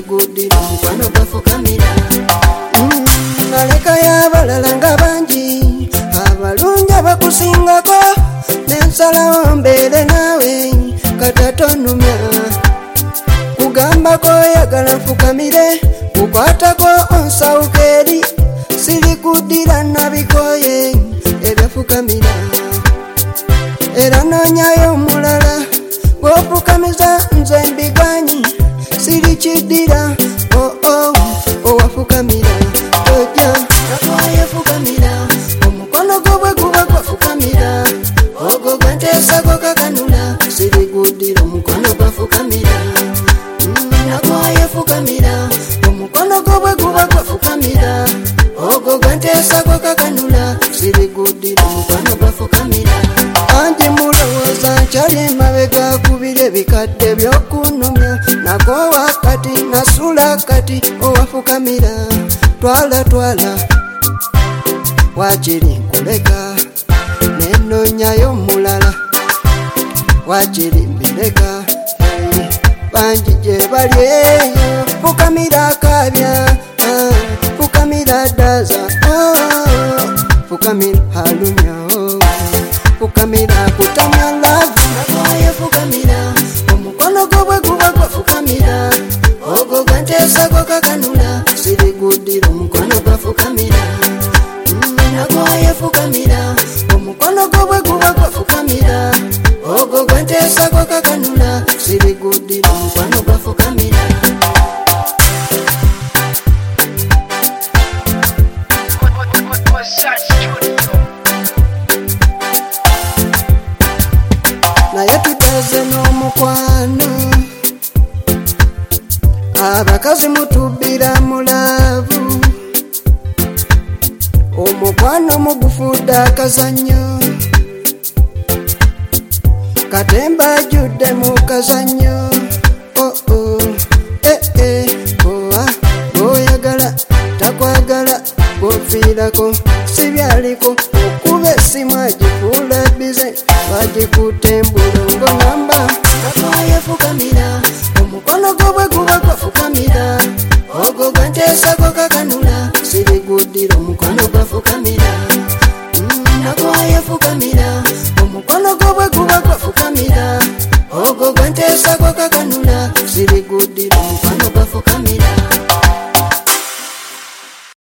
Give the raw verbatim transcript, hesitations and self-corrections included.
siriguddira omukwano gwafukamira. Naleka y'abalala nga bangi abalungi abakusingako nensalawo mbeere naawe katatonumya kugambako oyagala nfukamire kukwatako onsawuka eri siriguddira nabikoye ebyafukamira era noonyayo omulala gw'ofukamiza nze mbiganyi sirikiddira oh oh owafukamira tojja nakwaye fukamira omukono gwo bwe guba gwafukamira ogwo gwenteesa gwo kakanula siriguddira omukono gwafukamira nakwaye fukamira omukono gwo bwe guba gwafukamira ogwo gwenteesa gwo kakanula siriguddira omukono gwafukamira. Anti mulowooza nkyali mabega kubira ebikadde by'okunumya nako wakati nasula kati owafukamira twala twala wakiri nkuleka nenonyayo mulala wakiri mbireka bangi gye bali eyo fukamira kabya fukamira daza fukamira halumya fukamira kutamya lavu nakwaye fukamira omukono gwo bwe guba gwafukamira ogwo gwenteesa gwo kakanula siriguddira omukono gwafukamira nakwaye fukamira omukono gwo bwe guba gwafukamira ogwo gwenteesa gwo kakanula siriguddira omukono gwafukamira. Naye tuteze n'omukwano abakazi mutubbira mulavu omukwano mugufudde akazannyo katemba ajudde mu kazannyo oh oh eh eh oa bw'oyagala takwagala bw'ofiirako sibyaliko okuba essimu agifuula bize bagikutte embulongo namba nakwaye fukamira omukono gwo bwe guba gwafukamira ogwo gwenteesa gwo kakanula siriguddira omukono gwafukamira nakwaye fukamira omukono gwo bwe guba gwafukamira ogwo gwenteesa gwo kakanula siriguddira omukono gwafukamira.